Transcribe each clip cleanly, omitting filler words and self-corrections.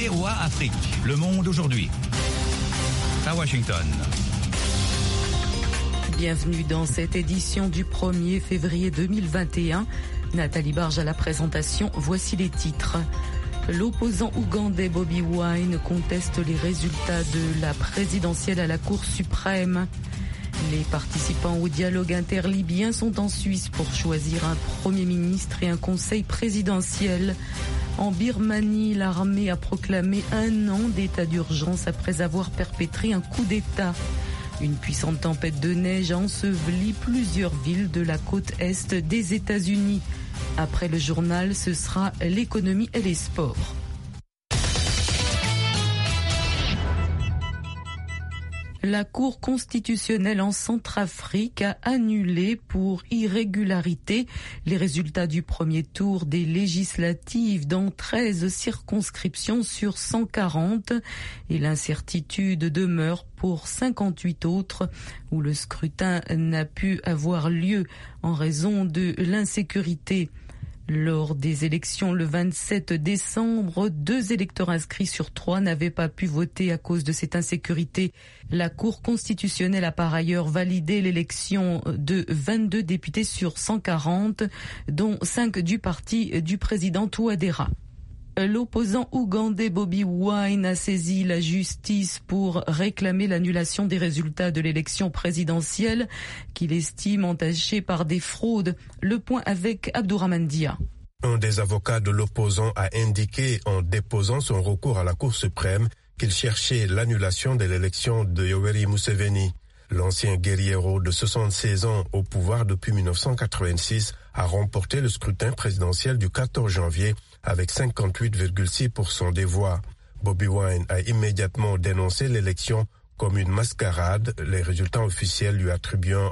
VOA Afrique, le monde aujourd'hui. À Washington. Bienvenue dans cette édition du 1er février 2021. Nathalie Barge à la présentation, voici les titres. L'opposant ougandais Bobi Wine conteste les résultats de la présidentielle à la Cour suprême. Les participants au dialogue interlibyen sont en Suisse pour choisir un Premier ministre et un conseil présidentiel. En Birmanie, l'armée a proclamé 1 an d'état d'urgence après avoir perpétré un coup d'État. Une puissante tempête de neige a enseveli plusieurs villes de la côte est des États-Unis. Après le journal, ce sera l'économie et les sports. La Cour constitutionnelle en Centrafrique a annulé pour irrégularité les résultats du premier tour des législatives dans 13 circonscriptions sur 140 et l'incertitude demeure pour 58 autres où le scrutin n'a pu avoir lieu en raison de l'insécurité. Lors des élections le 27 décembre, 2 électeurs inscrits sur 3 n'avaient pas pu voter à cause de cette insécurité. La Cour constitutionnelle a par ailleurs validé l'élection de 22 députés sur 140, dont 5 du parti du président Touadéra. L'opposant ougandais Bobi Wine a saisi la justice pour réclamer l'annulation des résultats de l'élection présidentielle qu'il estime entachée par des fraudes. Le point avec Abdourahmane Dia. Un des avocats de l'opposant a indiqué en déposant son recours à la Cour suprême qu'il cherchait l'annulation de l'élection de Yoweri Museveni. L'ancien guerriero de 76 ans au pouvoir depuis 1986 a remporté le scrutin présidentiel du 14 janvier avec 58,6% des voix. Bobi Wine a immédiatement dénoncé l'élection comme une mascarade, les résultats officiels lui attribuant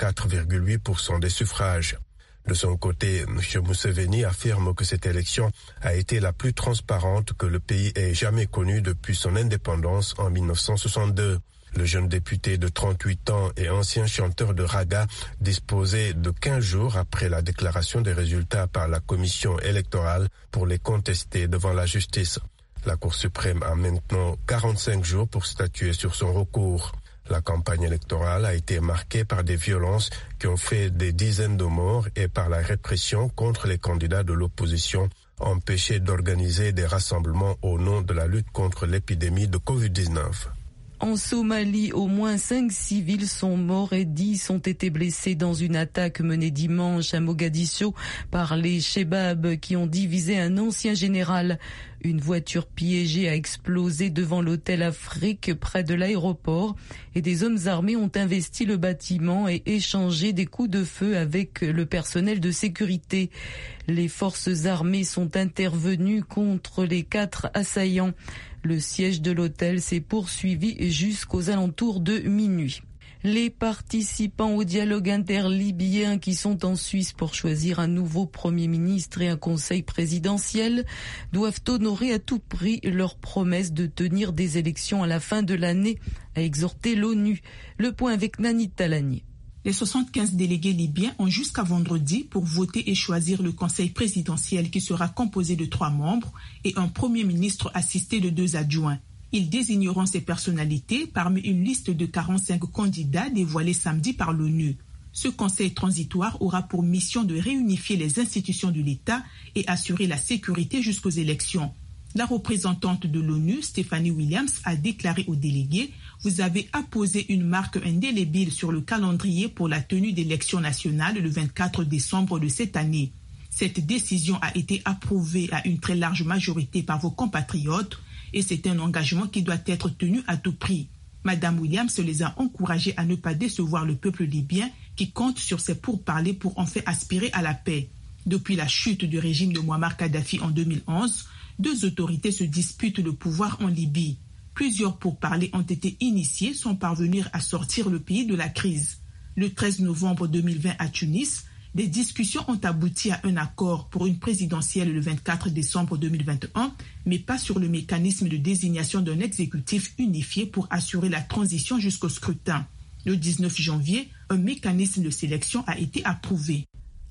34,8% des suffrages. De son côté, M. Museveni affirme que cette élection a été la plus transparente que le pays ait jamais connue depuis son indépendance en 1962. Le jeune député de 38 ans et ancien chanteur de raga disposait de 15 jours après la déclaration des résultats par la commission électorale pour les contester devant la justice. La Cour suprême a maintenant 45 jours pour statuer sur son recours. La campagne électorale a été marquée par des violences qui ont fait des dizaines de morts et par la répression contre les candidats de l'opposition empêchés d'organiser des rassemblements au nom de la lutte contre l'épidémie de Covid-19. En Somalie, au moins 5 civils sont morts et 10 ont été blessés dans une attaque menée dimanche à Mogadiscio par les Chebabs qui ont divisé un ancien général. Une voiture piégée a explosé devant l'hôtel Afrique près de l'aéroport et des hommes armés ont investi le bâtiment et échangé des coups de feu avec le personnel de sécurité. Les forces armées sont intervenues contre les 4 assaillants. Le siège de l'hôtel s'est poursuivi jusqu'aux alentours de minuit. Les participants au dialogue interlibyen qui sont en Suisse pour choisir un nouveau Premier ministre et un conseil présidentiel doivent honorer à tout prix leur promesse de tenir des élections à la fin de l'année, a exhorté l'ONU. Le point avec Nani Talani. Les 75 délégués libyens ont jusqu'à vendredi pour voter et choisir le conseil présidentiel qui sera composé de 3 membres et un premier ministre assisté de 2 adjoints. Ils désigneront ces personnalités parmi une liste de 45 candidats dévoilés samedi par l'ONU. Ce conseil transitoire aura pour mission de réunifier les institutions de l'État et assurer la sécurité jusqu'aux élections. La représentante de l'ONU, Stephanie Williams, a déclaré aux délégués « Vous avez apposé une marque indélébile sur le calendrier pour la tenue d'élections nationales le 24 décembre de cette année. Cette décision a été approuvée à une très large majorité par vos compatriotes et c'est un engagement qui doit être tenu à tout prix. » Madame Williams les a encouragés à ne pas décevoir le peuple libyen qui compte sur ses pourparlers pour en faire aspirer à la paix. Depuis la chute du régime de Mouammar Kadhafi en 2011, 2 autorités se disputent le pouvoir en Libye. Plusieurs pourparlers ont été initiés sans parvenir à sortir le pays de la crise. Le 13 novembre 2020 à Tunis, des discussions ont abouti à un accord pour une présidentielle le 24 décembre 2021, mais pas sur le mécanisme de désignation d'un exécutif unifié pour assurer la transition jusqu'au scrutin. Le 19 janvier, un mécanisme de sélection a été approuvé.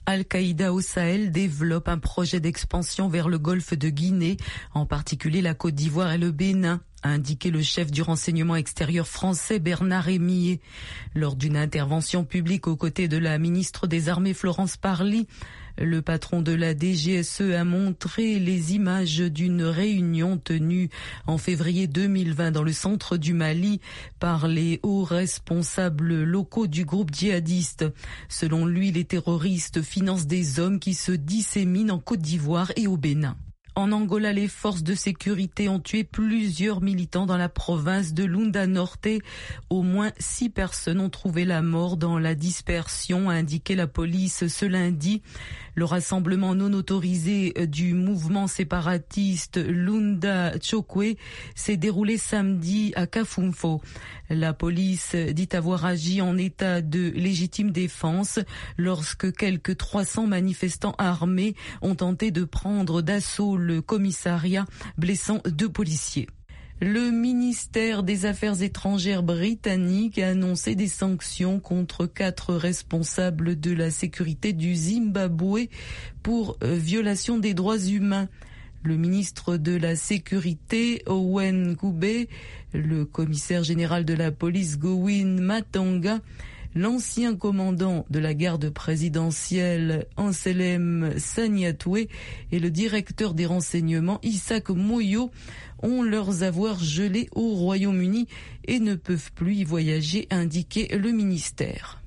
Al-Qaïda au Sahel développe un projet d'expansion vers le golfe de Guinée, en particulier la Côte d'Ivoire et le Bénin, a indiqué le chef du renseignement extérieur français Bernard Émier. Lors d'une intervention publique aux côtés de la ministre des Armées Florence Parly, le patron de la DGSE a montré les images d'une réunion tenue en février 2020 dans le centre du Mali par les hauts responsables locaux du groupe djihadiste. Selon lui, les terroristes financent des hommes qui se disséminent en Côte d'Ivoire et au Bénin. En Angola, les forces de sécurité ont tué plusieurs militants dans la province de Lunda Norte. Au moins 6 personnes ont trouvé la mort dans la dispersion, a indiqué la police ce lundi. Le rassemblement non autorisé du mouvement séparatiste Lunda Chokwe s'est déroulé samedi à Kafumfo. La police dit avoir agi en état de légitime défense lorsque quelques 300 manifestants armés ont tenté de prendre d'assaut le commissariat, blessant 2 policiers. Le ministère des Affaires étrangères britannique a annoncé des sanctions contre 4 responsables de la sécurité du Zimbabwe pour violation des droits humains. Le ministre de la Sécurité, Owen Kube, le commissaire général de la police, Gowin Matanga, l'ancien commandant de la garde présidentielle, Anselm Sanyatwe, et le directeur des renseignements, Isaac Moyo, ont leurs avoirs gelés au Royaume-Uni et ne peuvent plus y voyager, a indiqué le ministère.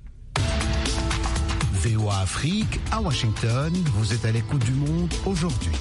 VOA Afrique, à Washington, vous êtes à l'écoute du monde aujourd'hui.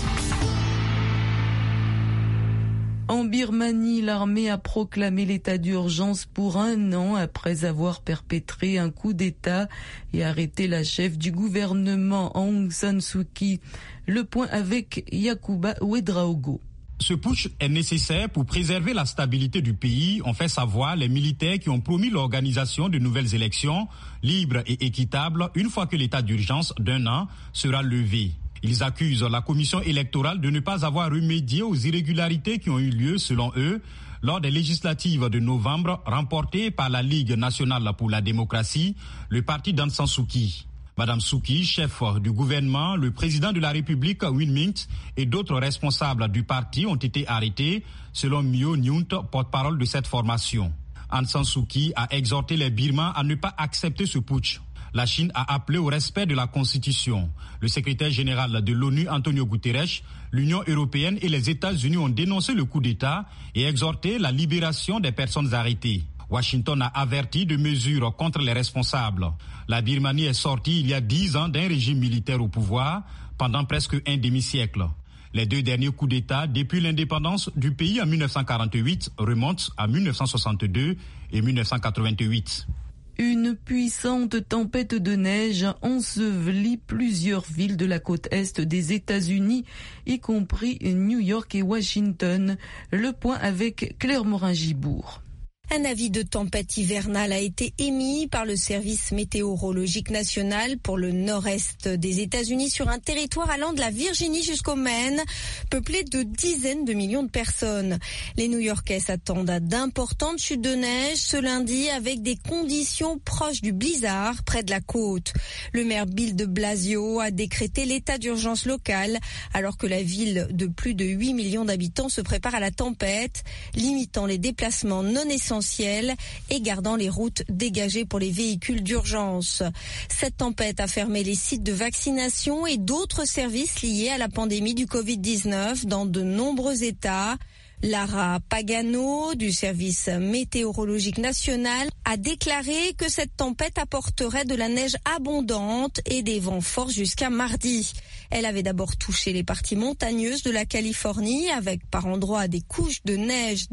En Birmanie, l'armée a proclamé l'état d'urgence pour 1 an après avoir perpétré un coup d'État et arrêté la chef du gouvernement Aung San Suu Kyi. Le point avec Yacouba Ouedraogo. Ce putsch est nécessaire pour préserver la stabilité du pays, ont fait savoir les militaires qui ont promis l'organisation de nouvelles élections libres et équitables une fois que l'état d'urgence d'1 an sera levé. Ils accusent la commission électorale de ne pas avoir remédié aux irrégularités qui ont eu lieu, selon eux, lors des législatives de novembre remportées par la Ligue nationale pour la démocratie, le parti d'Aung San Suu Kyi. Madame Suu Kyi, chef du gouvernement, le président de la République, Win Myint, et d'autres responsables du parti ont été arrêtés, selon Myo Nyunt, porte-parole de cette formation. Aung San Suu Kyi a exhorté les Birmans à ne pas accepter ce putsch. La Chine a appelé au respect de la Constitution. Le secrétaire général de l'ONU, Antonio Guterres, l'Union européenne et les États-Unis ont dénoncé le coup d'État et exhorté la libération des personnes arrêtées. Washington a averti de mesures contre les responsables. La Birmanie est sortie il y a 10 ans d'un régime militaire au pouvoir pendant presque un demi-siècle. Les 2 derniers coups d'État depuis l'indépendance du pays en 1948 remontent à 1962 et 1988. Une puissante tempête de neige ensevelit plusieurs villes de la côte est des États-Unis, y compris New York et Washington. Le point avec Claire Morin-Gibourg. Un avis de tempête hivernale a été émis par le service météorologique national pour le nord-est des États-Unis sur un territoire allant de la Virginie jusqu'au Maine, peuplé de dizaines de millions de personnes. Les New-Yorkais s'attendent à d'importantes chutes de neige ce lundi avec des conditions proches du blizzard près de la côte. Le maire Bill de Blasio a décrété l'état d'urgence local alors que la ville de plus de 8 millions d'habitants se prépare à la tempête, limitant les déplacements non essentiels et gardant les routes dégagées pour les véhicules d'urgence. Cette tempête a fermé les sites de vaccination et d'autres services liés à la pandémie du Covid-19 dans de nombreux États. Lara Pagano, du service météorologique national, a déclaré que cette tempête apporterait de la neige abondante et des vents forts jusqu'à mardi. Elle avait d'abord touché les parties montagneuses de la Californie avec par endroits des couches de neige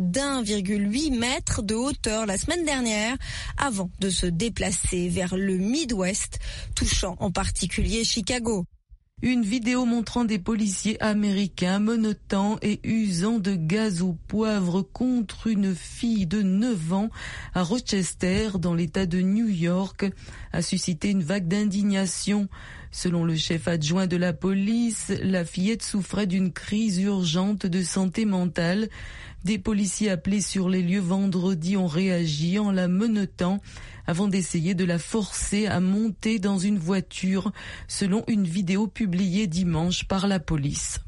d'1,8 mètre de hauteur la semaine dernière avant de se déplacer vers le Midwest, touchant en particulier Chicago. Une vidéo montrant des policiers américains menottant et usant de gaz au poivre contre une fille de 9 ans à Rochester, dans l'État de New York, a suscité une vague d'indignation. Selon le chef adjoint de la police, la fillette souffrait d'une crise urgente de santé mentale. Des policiers appelés sur les lieux vendredi ont réagi en la menottant avant d'essayer de la forcer à monter dans une voiture, selon une vidéo publiée dimanche par la police.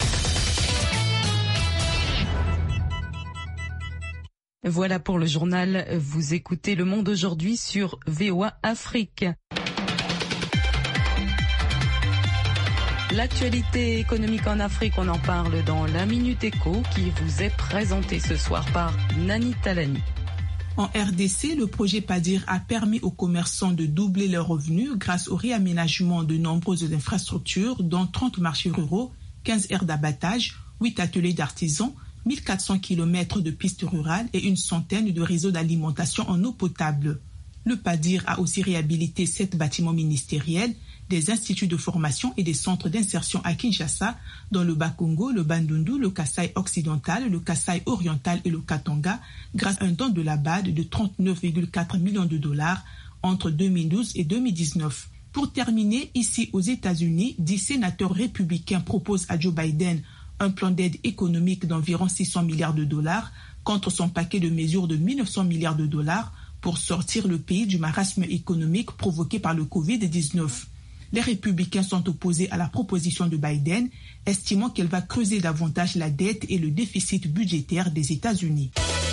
Voilà pour le journal. Vous écoutez Le Monde aujourd'hui sur VOA Afrique. L'actualité économique en Afrique, on en parle dans la Minute Éco qui vous est présentée ce soir par Nani Talani. En RDC, le projet PADIR a permis aux commerçants de doubler leurs revenus grâce au réaménagement de nombreuses infrastructures, dont 30 marchés ruraux, 15 aires d'abattage, 8 ateliers d'artisans, 1400 km de pistes rurales et une centaine de réseaux d'alimentation en eau potable. Le PADIR a aussi réhabilité 7 bâtiments ministériels, des instituts de formation et des centres d'insertion à Kinshasa, dans le Bas-Congo, le Bandundu, le Kasaï occidental, le Kasaï oriental et le Katanga, grâce à un don de la BAD de 39,4 millions de dollars entre 2012 et 2019. Pour terminer, ici aux États-Unis, 10 sénateurs républicains proposent à Joe Biden un plan d'aide économique d'environ 600 milliards de dollars contre son paquet de mesures de 1900 milliards de dollars pour sortir le pays du marasme économique provoqué par le Covid-19. Les républicains sont opposés à la proposition de Biden, estimant qu'elle va creuser davantage la dette et le déficit budgétaire des États-Unis.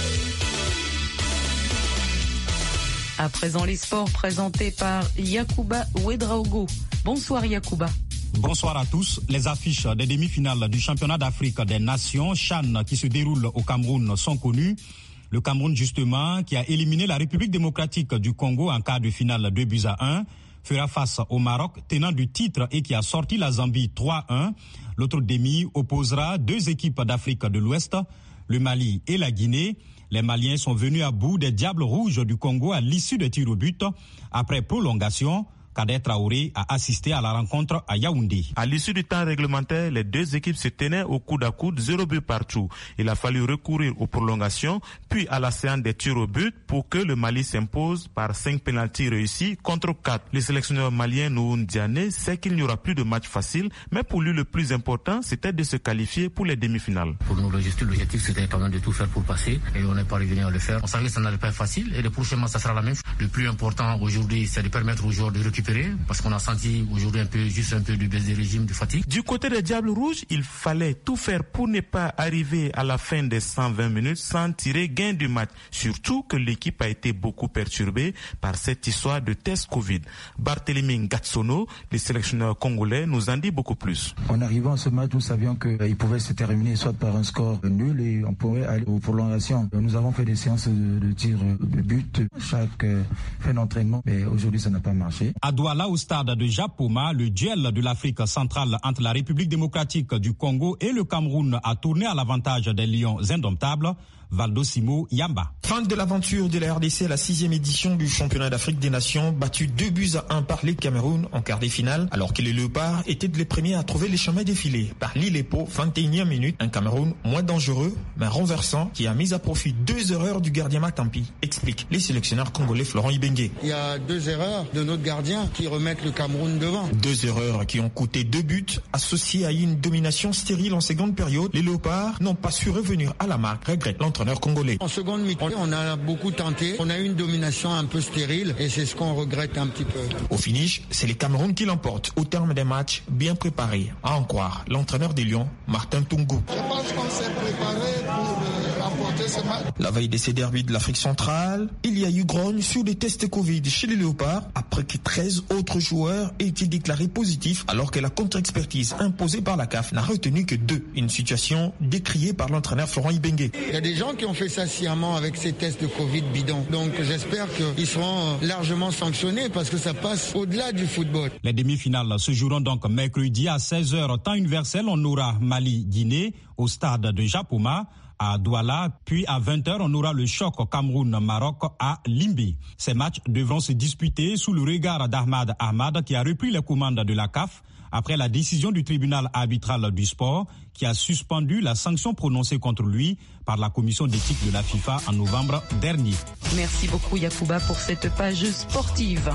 À présent, les sports présentés par Yacouba Ouedraogo. Bonsoir Yacouba. Bonsoir à tous. Les affiches des demi-finales du championnat d'Afrique des Nations, CHAN, qui se déroule au Cameroun, sont connues. Le Cameroun, justement, qui a éliminé la République démocratique du Congo en quart de finale 2-1, fera face au Maroc, tenant du titre et qui a sorti la Zambie 3-1. L'autre demi opposera 2 équipes d'Afrique de l'Ouest, le Mali et la Guinée. Les Maliens sont venus à bout des Diables Rouges du Congo à l'issue des tirs au but. Après prolongation, Kader Traoré a assisté à la rencontre à Yaoundé. À l'issue du temps réglementaire, les 2 équipes se tenaient au coude à coude, 0 but partout. Il a fallu recourir aux prolongations, puis à la séance des tirs au but pour que le Mali s'impose par 5 pénaltys réussis contre 4. Le sélectionneur malien Nouhoun Diané sait qu'il n'y aura plus de match facile, mais pour lui le plus important, c'était de se qualifier pour les demi-finales. Pour nous, l'objectif c'était quand même de tout faire pour passer et on n'est pas revenu à le faire. On savait que ça n'allait pas être facile et le prochain match ça sera la même chose. Le plus important aujourd'hui, c'est de permettre aux joueurs de récupérer parce qu'on a senti aujourd'hui un peu du baisse des régimes, de fatigue. Du côté des Diables Rouges, il fallait tout faire pour ne pas arriver à la fin des 120 minutes sans tirer gain du match. Surtout que l'équipe a été beaucoup perturbée par cette histoire de test Covid. Barthélémy Ngatsono, le sélectionneur congolais, nous en dit beaucoup plus. En arrivant à ce match, nous savions qu'il pouvait se terminer soit par un score nul et on pourrait aller aux prolongations. Nous avons fait des séances de tir de but chaque fin d'entraînement, mais aujourd'hui ça n'a pas marché. À Douala, au stade de Japoma, le duel de l'Afrique centrale entre la République démocratique du Congo et le Cameroun a tourné à l'avantage des Lions indomptables. Valdo Simo Yamba. Fin de l'aventure de la RDC à la 6e édition du championnat d'Afrique des Nations, battu 2-1 par les Cameroun en quart des finales, alors que les Léopards étaient les premiers à trouver les chemins défilés. Par l'Ilepo, 21e minute, un Cameroun moins dangereux, mais renversant, qui a mis à profit 2 erreurs du gardien Matampi, explique les sélectionneurs congolais Florent Ibenge. Il y a 2 erreurs de notre gardien qui remettent le Cameroun devant. 2 erreurs qui ont coûté 2 buts, associés à une domination stérile en seconde période. Les Léopards n'ont pas su revenir à la marque, regrette l'entraîneur congolais. En seconde mi-temps, on a beaucoup tenté. On a eu une domination un peu stérile et c'est ce qu'on regrette un petit peu. Au finish, c'est les Cameroun qui l'emportent au terme des matchs bien préparés. À en croire l'entraîneur des Lions, Martin Tungu. Je pense qu'on s'est préparé pour remporter ce match. La veille de ces derbys de l'Afrique centrale, il y a eu grogne sur des tests Covid chez les Léopards après que 13 autres joueurs aient été déclarés positifs alors que la contre-expertise imposée par la CAF n'a retenu que 2. Une situation décriée par l'entraîneur Florent Ibenge. Il y a des gens qui ont fait ça sciemment avec ces tests de Covid bidons. Donc j'espère qu'ils seront largement sanctionnés parce que ça passe au-delà du football. Les demi-finales se joueront donc mercredi à 16h temps universel. On aura Mali-Guinée au stade de Japoma. À Douala, puis à 20h, on aura le choc Cameroun-Maroc à Limbe. Ces matchs devront se disputer sous le regard d'Ahmad Ahmad qui a repris les commandes de la CAF après la décision du tribunal arbitral du sport qui a suspendu la sanction prononcée contre lui par la commission d'éthique de la FIFA en novembre dernier. Merci beaucoup Yacouba pour cette page sportive.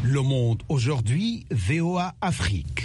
Le Monde aujourd'hui, VOA Afrique.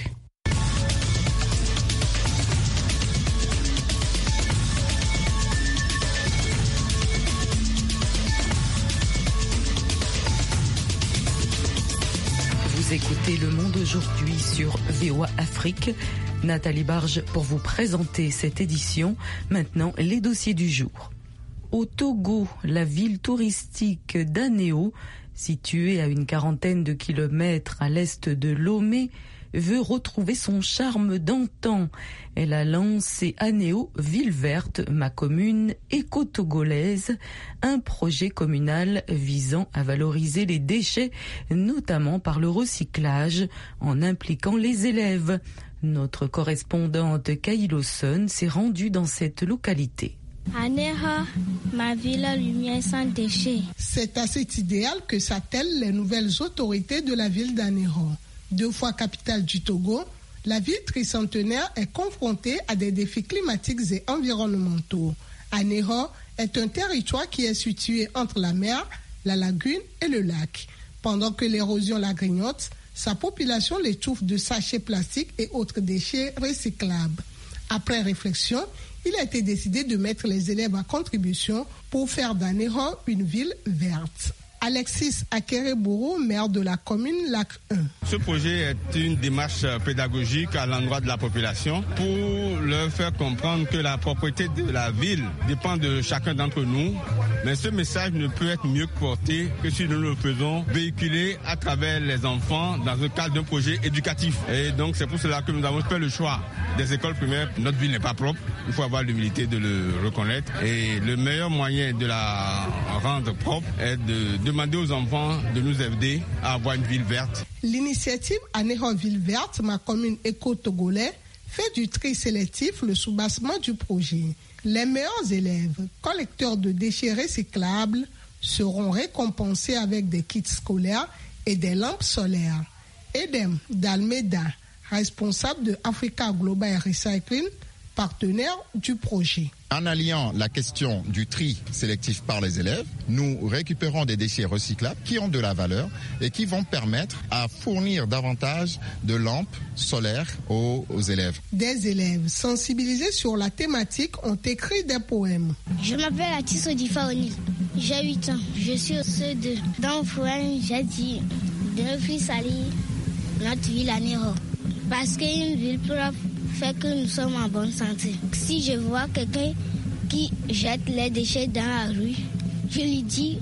Vous écoutez Le Monde aujourd'hui sur VOA Afrique. Nathalie Barge pour vous présenter cette édition. Maintenant, les dossiers du jour. Au Togo, la ville touristique d'Anéo, située à une quarantaine de kilomètres à l'est de Lomé, veut retrouver son charme d'antan. Elle a lancé Anéo Ville Verte, ma commune éco-togolaise, un projet communal visant à valoriser les déchets, notamment par le recyclage, en impliquant les élèves. Notre correspondante Kailo Son s'est rendue dans cette localité. Aného, ma ville lumière sans déchets. C'est à cet idéal que s'attellent les nouvelles autorités de la ville d'Aného. 2 fois capitale du Togo, la ville tricentenaire est confrontée à des défis climatiques et environnementaux. Aného est un territoire qui est situé entre la mer, la lagune et le lac. Pendant que l'érosion la grignote, sa population l'étouffe de sachets plastiques et autres déchets recyclables. Après réflexion, il a été décidé de mettre les élèves à contribution pour faire d'Aného une ville verte. Alexis Akerebourou, maire de la commune Lac 1. Ce projet est une démarche pédagogique à l'endroit de la population pour leur faire comprendre que la propriété de la ville dépend de chacun d'entre nous. Mais ce message ne peut être mieux porté que si nous le faisons véhiculer à travers les enfants dans le cadre d'un projet éducatif. Et donc c'est pour cela que nous avons fait le choix des écoles primaires. Notre ville n'est pas propre, il faut avoir l'humilité de le reconnaître. Et le meilleur moyen de la rendre propre est de demander aux enfants de nous aider à avoir une ville verte. L'initiative Aného Ville Verte, ma commune éco-togolais, fait du tri sélectif le soubassement du projet. Les meilleurs élèves, collecteurs de déchets recyclables, seront récompensés avec des kits scolaires et des lampes solaires. Edem Dalmeda, responsable de Africa Global Recycling, partenaire du projet. En alliant la question du tri sélectif par les élèves, nous récupérons des déchets recyclables qui ont de la valeur et qui vont permettre à fournir davantage de lampes solaires aux élèves. Des élèves sensibilisés sur la thématique ont écrit des poèmes. Je m'appelle Atis Odifaoni, j'ai 8 ans, je suis au CE2. Dans le poème, j'ai dit de ne plus salir notre ville Aného. Parce qu'une ville propre fait que nous sommes en bonne santé. Si je vois quelqu'un qui jette les déchets dans la rue, je lui dis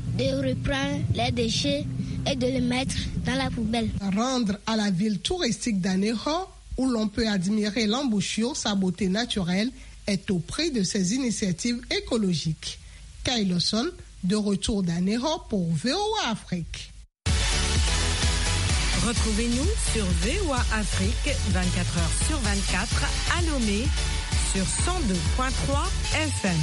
de reprendre les déchets et de les mettre dans la poubelle. Rendre à la ville touristique d'Aného, où l'on peut admirer l'embouchure, sa beauté naturelle, est au prix de ces initiatives écologiques. Kailo Son, de retour d'Aného pour VOA Afrique. Retrouvez-nous sur VOA Afrique 24h sur 24 à Lomé sur 102.3 FM.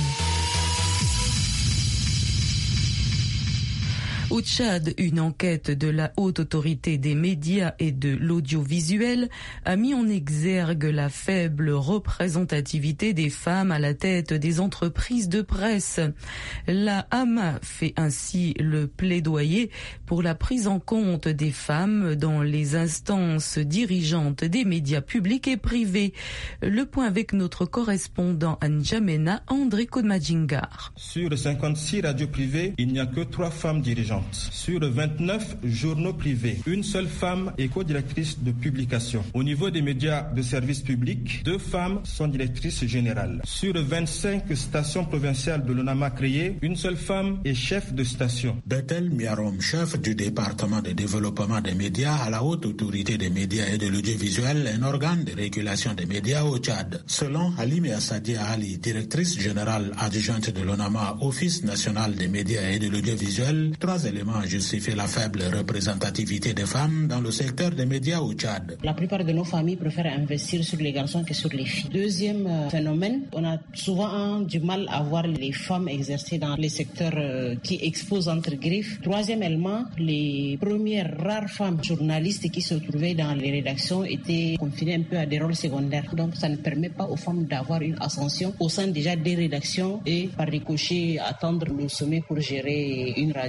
Au Tchad, une enquête de la Haute Autorité des médias et de l'audiovisuel a mis en exergue la faible représentativité des femmes à la tête des entreprises de presse. La HAMA fait ainsi le plaidoyer pour la prise en compte des femmes dans les instances dirigeantes des médias publics et privés. Le point avec notre correspondant à N'Djamena, André Kodmadjingar. Sur 56 radios privées, il n'y a que 3 femmes dirigeantes. Sur 29 journaux privés, une seule femme est co-directrice de publication. Au niveau des médias de service public, 2 femmes sont directrices générales. Sur 25 stations provinciales de l'ONAMA créées, une seule femme est chef de station. Bethel Miarom, chef du département de développement des médias à la Haute Autorité des médias et de l'audiovisuel, un organe de régulation des médias au Tchad. Selon Halime Assadia Ali, directrice générale adjointe de l'ONAMA, Office national des médias et de l'audiovisuel, 3 éléments justifient la faible représentativité des femmes dans le secteur des médias au Tchad. La plupart de nos familles préfèrent investir sur les garçons que sur les filles. Deuxième phénomène, on a souvent du mal à voir les femmes exercer dans les secteurs qui exposent entre griffes. Troisième élément, les premières rares femmes journalistes qui se trouvaient dans les rédactions étaient confinées un peu à des rôles secondaires. Donc ça ne permet pas aux femmes d'avoir une ascension au sein déjà des rédactions et par ricochet attendre le sommet pour gérer une radio ou une télévision.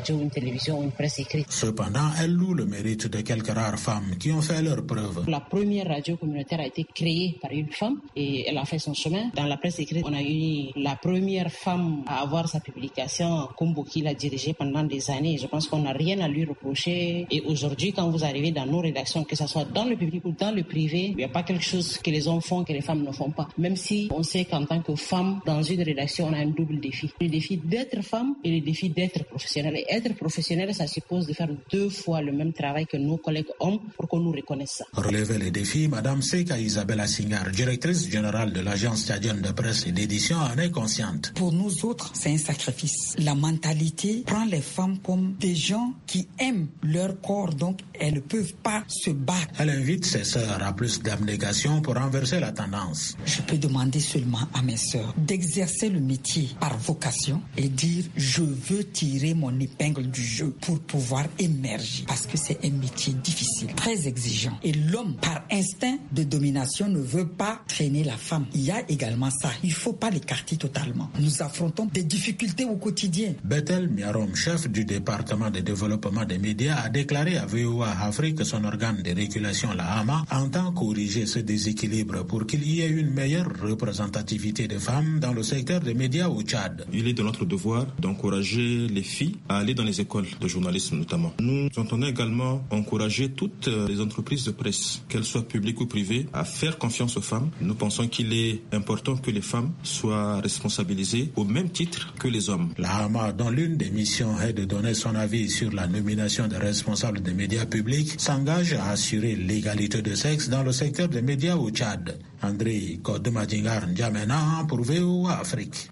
télévision ou une presse écrite. Cependant, elle loue le mérite de quelques rares femmes qui ont fait leurs preuves. La première radio communautaire a été créée par une femme et elle a fait son chemin. Dans la presse écrite, on a eu la première femme à avoir sa publication, Kumbo, qui l'a dirigée pendant des années. Je pense qu'on n'a rien à lui reprocher. Et aujourd'hui, quand vous arrivez dans nos rédactions, que ce soit dans le public ou dans le privé, il n'y a pas quelque chose que les hommes font que les femmes ne font pas. Même si on sait qu'en tant que femme, dans une rédaction, on a un double défi. Le défi d'être femme et le défi d'être professionnel. Et être professionnel, ça suppose de faire 2 fois le même travail que nos collègues hommes pour qu'on nous reconnaisse ça. Relever les défis, Madame Seka Isabella Singar, directrice générale de l'Agence tchadienne de presse et d'édition, en est consciente. Pour nous autres, c'est un sacrifice. La mentalité prend les femmes comme des gens qui aiment leur corps, donc elles ne peuvent pas se battre. Elle invite ses sœurs à plus d'abnégation pour renverser la tendance. Je peux demander seulement à mes sœurs d'exercer le métier par vocation et dire je veux tirer mon épingle du jeu pour pouvoir émerger, parce que c'est un métier difficile, très exigeant. Et l'homme, par instinct de domination, ne veut pas traîner la femme. Il y a également ça. Il ne faut pas l'écarter totalement. Nous affrontons des difficultés au quotidien. Bethel Miarom, chef du département de développement des médias, a déclaré à VOA Afrique que son organe de régulation, la HAMA, entend corriger ce déséquilibre pour qu'il y ait une meilleure représentativité des femmes dans le secteur des médias au Tchad. Il est de notre devoir d'encourager les filles à aller dans les écoles de journalisme notamment. Nous entendons également encourager toutes les entreprises de presse, qu'elles soient publiques ou privées, à faire confiance aux femmes. Nous pensons qu'il est important que les femmes soient responsabilisées au même titre que les hommes. La HAMA, dont l'une des missions est de donner son avis sur la nomination des responsables des médias publics, s'engage à assurer l'égalité de sexe dans le secteur des médias au Tchad. André Kodemadingar N'Djamena pour VOA Afrique.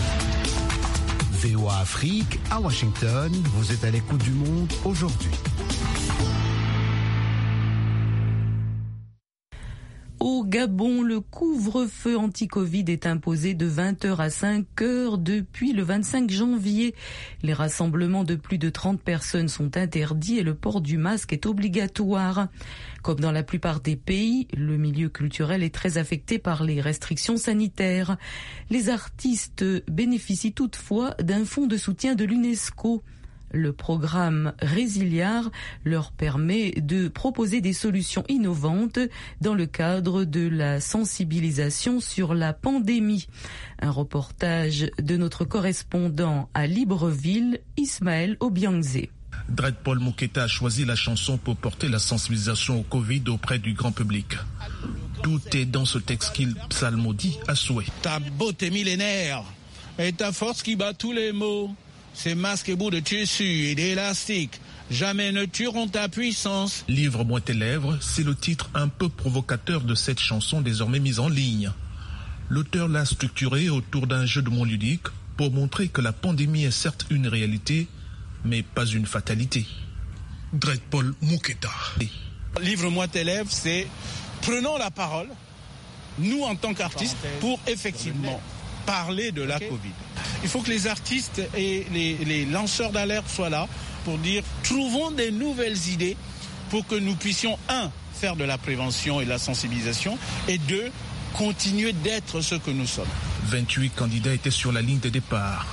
VOA Afrique, à Washington, vous êtes à l'écoute du monde aujourd'hui. Au Gabon, le couvre-feu anti-Covid est imposé de 20h à 5h depuis le 25 janvier. Les rassemblements de plus de 30 personnes sont interdits et le port du masque est obligatoire. Comme dans la plupart des pays, le milieu culturel est très affecté par les restrictions sanitaires. Les artistes bénéficient toutefois d'un fonds de soutien de l'UNESCO. Le programme Résiliar leur permet de proposer des solutions innovantes dans le cadre de la sensibilisation sur la pandémie. Un reportage de notre correspondant à Libreville, Ismaël Obiangze. Dread Paul Mouketa a choisi la chanson pour porter la sensibilisation au Covid auprès du grand public. Tout est dans ce texte qu'il psalmodie à souhait. Ta beauté millénaire et ta force qui bat tous les maux. Ces masques et bouts de tissu et d'élastique jamais ne tueront ta puissance. Livre-moi tes lèvres, c'est le titre un peu provocateur de cette chanson désormais mise en ligne. L'auteur l'a structurée autour d'un jeu de mots ludique pour montrer que la pandémie est certes une réalité, mais pas une fatalité. Dread Paul Mouketa. Livre-moi tes lèvres, c'est prenons la parole, nous en tant qu'artistes, pour effectivement parler de la Covid. Il faut que les artistes et les lanceurs d'alerte soient là pour dire trouvons des nouvelles idées pour que nous puissions, 1, faire de la prévention et de la sensibilisation et 2, continuer d'être ce que nous sommes. 28 candidats étaient sur la ligne de départ.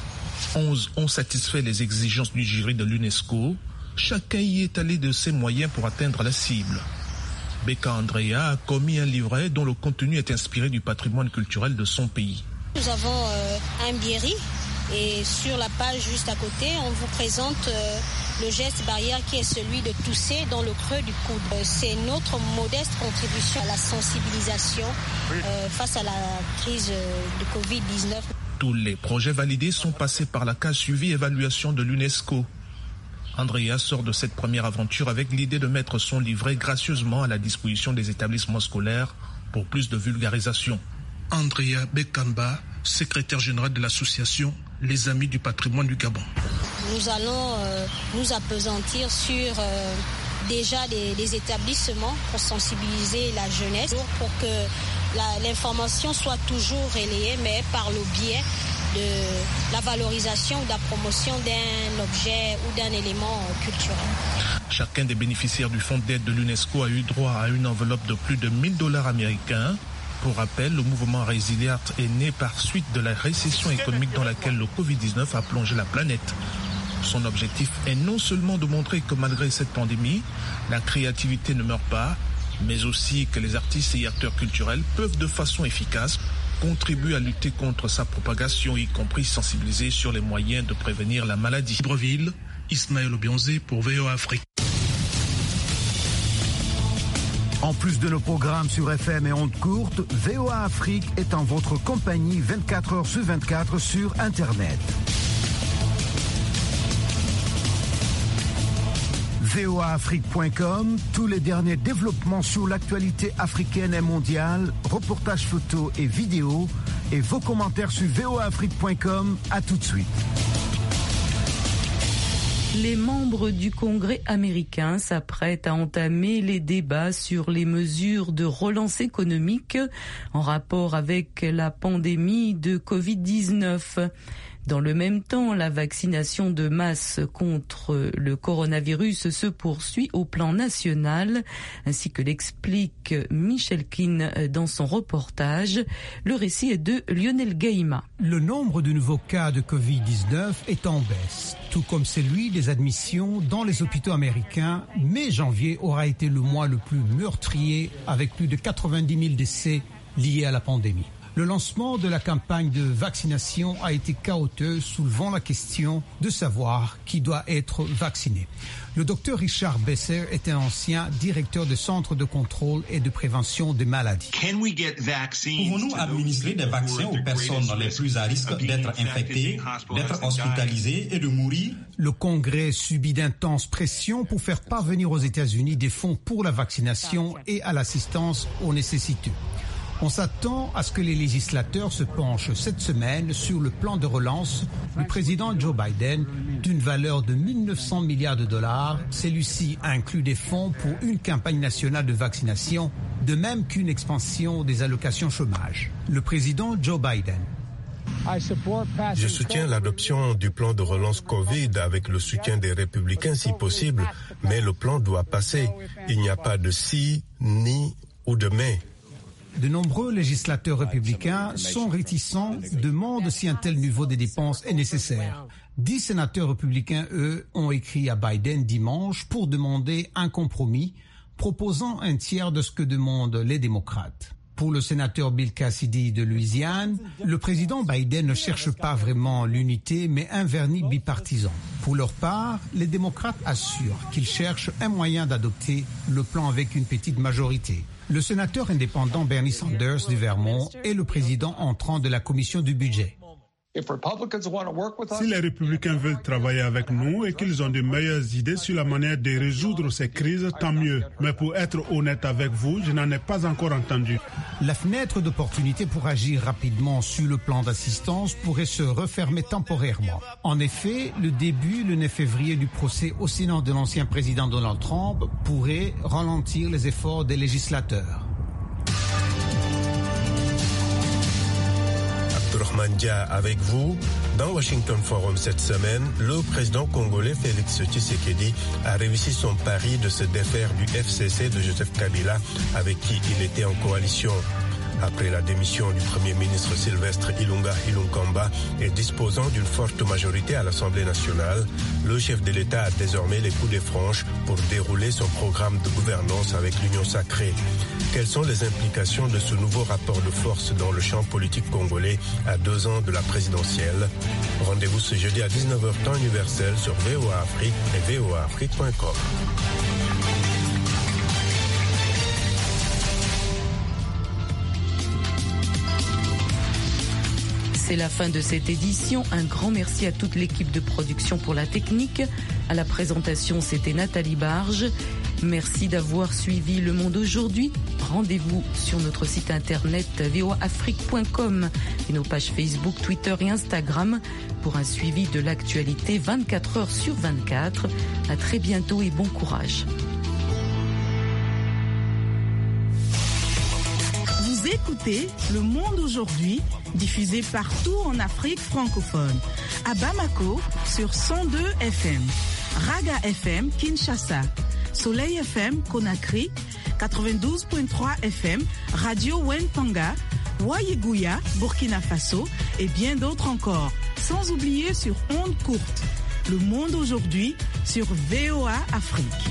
11 ont satisfait les exigences du jury de l'UNESCO. Chacun y est allé de ses moyens pour atteindre la cible. Beka Andrea a commis un livret dont le contenu est inspiré du patrimoine culturel de son pays. Nous avons un biéri et sur la page juste à côté, on vous présente le geste barrière qui est celui de tousser dans le creux du coude. C'est notre modeste contribution à la sensibilisation face à la crise de Covid-19. Tous les projets validés sont passés par la case suivi-évaluation de l'UNESCO. Andrea sort de cette première aventure avec l'idée de mettre son livret gracieusement à la disposition des établissements scolaires pour plus de vulgarisation. Andrea Bekamba, secrétaire générale de l'association Les Amis du Patrimoine du Gabon. Nous allons nous appesantir sur déjà des établissements pour sensibiliser la jeunesse, pour que l'information soit toujours relayée, mais par le biais de la valorisation ou de la promotion d'un objet ou d'un élément culturel. Chacun des bénéficiaires du fonds d'aide de l'UNESCO a eu droit à une enveloppe de plus de $1000 américains. Pour rappel, le mouvement Résiliar est né par suite de la récession économique dans laquelle le Covid-19 a plongé la planète. Son objectif est non seulement de montrer que malgré cette pandémie, la créativité ne meurt pas, mais aussi que les artistes et acteurs culturels peuvent de façon efficace contribuer à lutter contre sa propagation, y compris sensibiliser sur les moyens de prévenir la maladie. Libreville, Ismaël Obionzé pour VOA Afrique. En plus de nos programmes sur FM et ondes courtes, VOA Afrique est en votre compagnie 24 heures sur 24 sur Internet. voaafrique.com, tous les derniers développements sur l'actualité africaine et mondiale, reportages photos et vidéos, et vos commentaires sur voaafrique.com. À tout de suite. Les membres du Congrès américain s'apprêtent à entamer les débats sur les mesures de relance économique en rapport avec la pandémie de Covid-19. Dans le même temps, la vaccination de masse contre le coronavirus se poursuit au plan national, ainsi que l'explique Michel Keane dans son reportage. Le récit est de Lionel Gaïma. Le nombre de nouveaux cas de Covid-19 est en baisse, tout comme celui des admissions dans les hôpitaux américains. Mais janvier aura été le mois le plus meurtrier, avec plus de 90 000 décès liés à la pandémie. Le lancement de la campagne de vaccination a été chaotique, soulevant la question de savoir qui doit être vacciné. Le docteur Richard Besser est un ancien directeur du Centre de contrôle et de prévention des maladies. Pouvons-nous administrer des vaccins aux personnes les plus à risque d'être infectées, d'être hospitalisées et de mourir? Le Congrès subit d'intenses pressions pour faire parvenir aux États-Unis des fonds pour la vaccination et à l'assistance aux nécessiteux. On s'attend à ce que les législateurs se penchent cette semaine sur le plan de relance du président Joe Biden d'une valeur de 1 900 milliards de dollars. Celui-ci inclut des fonds pour une campagne nationale de vaccination, de même qu'une expansion des allocations chômage. Le président Joe Biden. Je soutiens l'adoption du plan de relance Covid avec le soutien des républicains si possible, mais le plan doit passer. Il n'y a pas de si, ni ou de mais. De nombreux législateurs républicains sont réticents, demandent si un tel niveau de dépenses est nécessaire. 10 sénateurs républicains, eux, ont écrit à Biden dimanche pour demander un compromis, proposant un tiers de ce que demandent les démocrates. Pour le sénateur Bill Cassidy de Louisiane, le président Biden ne cherche pas vraiment l'unité, mais un vernis bipartisan. Pour leur part, les démocrates assurent qu'ils cherchent un moyen d'adopter le plan avec une petite majorité. Le sénateur indépendant Bernie Sanders du Vermont est le président entrant de la commission du budget. Si les républicains veulent travailler avec nous et qu'ils ont de meilleures idées sur la manière de résoudre ces crises, tant mieux. Mais pour être honnête avec vous, je n'en ai pas encore entendu. La fenêtre d'opportunité pour agir rapidement sur le plan d'assistance pourrait se refermer temporairement. En effet, le début le 9 février du procès au Sénat de l'ancien président Donald Trump pourrait ralentir les efforts des législateurs. Mandia avec vous. Dans Washington Forum cette semaine, le président congolais Félix Tshisekedi a réussi son pari de se défaire du FCC de Joseph Kabila avec qui il était en coalition. Après la démission du Premier ministre Sylvestre Ilunga Ilunkamba et disposant d'une forte majorité à l'Assemblée nationale, le chef de l'État a désormais les coups de franche pour dérouler son programme de gouvernance avec l'Union sacrée. Quelles sont les implications de ce nouveau rapport de force dans le champ politique congolais à 2 ans de la présidentielle? Rendez-vous ce jeudi à 19h temps universel sur VOA Afrique et voaafrique.com. C'est la fin de cette édition. Un grand merci à toute l'équipe de production pour la technique. À la présentation, c'était Nathalie Barge. Merci d'avoir suivi Le Monde aujourd'hui. Rendez-vous sur notre site internet voaafrique.com et nos pages Facebook, Twitter et Instagram pour un suivi de l'actualité 24 heures sur 24. À très bientôt et bon courage. Vous écoutez Le Monde aujourd'hui, diffusé partout en Afrique francophone. À Bamako, sur 102 FM. Raga FM, Kinshasa. Soleil FM, Conakry. 92.3 FM. Radio Wentanga. Wayeguya, Burkina Faso. Et bien d'autres encore. Sans oublier sur ondes courtes. Le monde aujourd'hui sur VOA Afrique.